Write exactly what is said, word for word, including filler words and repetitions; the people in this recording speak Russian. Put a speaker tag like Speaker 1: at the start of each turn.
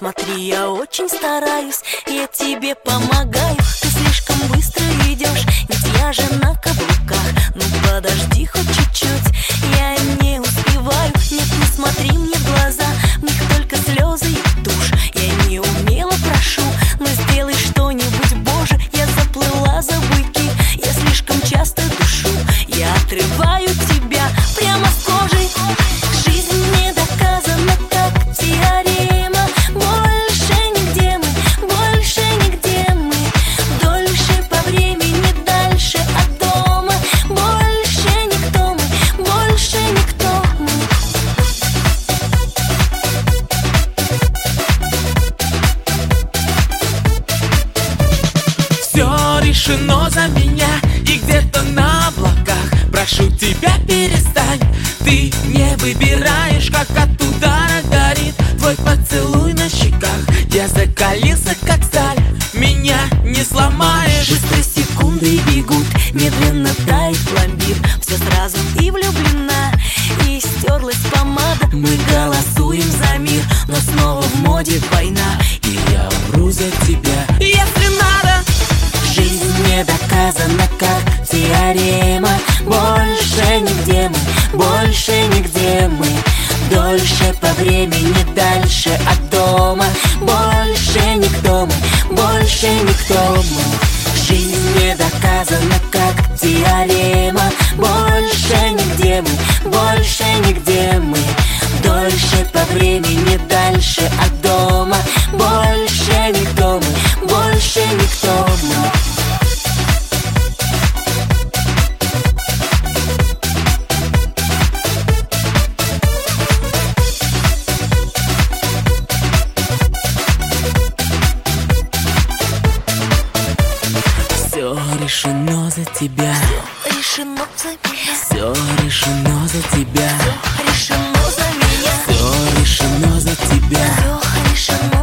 Speaker 1: смотри, я очень стараюсь, я тебе помогаю. Ты слишком быстро идешь, ведь я же на каблуках. Ну подожди хоть чуть-чуть, я не успеваю. Нет, не смотри мне в глаза, в них только слезы и тушь. Я не умело прошу, но сделай что-нибудь, Боже. Я заплыла за буйки, я слишком часто душу. Я отрываю тебя прямо с кожей. Жизнь не доказана, как теорема. Больше нигде мы, больше нигде мы. Дольше по времени, дальше от дома. Больше никто мы, больше никто мы.
Speaker 2: Все решено за меня, и где-то на облаках. Прошу тебя, перестань, ты не выбираешь, как от удара горит твой поцелуй на щеках. Я закалился, как сталь, меня не сломаешь.
Speaker 1: Быстро секунды бегут, медленно тает пломбир. Все сразу и влюблена, и стерлась помада. Мы голосуем за мир, но снова в моде война.
Speaker 2: И я умру за тебя,
Speaker 1: Если надо. Жизнь не доказана, как теорема. Больше нигде мы, больше нигде мы. Дольше по времени, дальше от дома. Больше никто мы, больше никто мы. Жизнь не доказана, как теорема. Больше нигде мы, больше нигде мы. Дольше по времени, дальше от дома. Больше никто мы, больше никто мы.
Speaker 2: все решено за тебя.
Speaker 1: Решено за меня,
Speaker 2: Все решено за тебя.
Speaker 1: решено за меня,
Speaker 2: Все решено за тебя.
Speaker 1: все решено.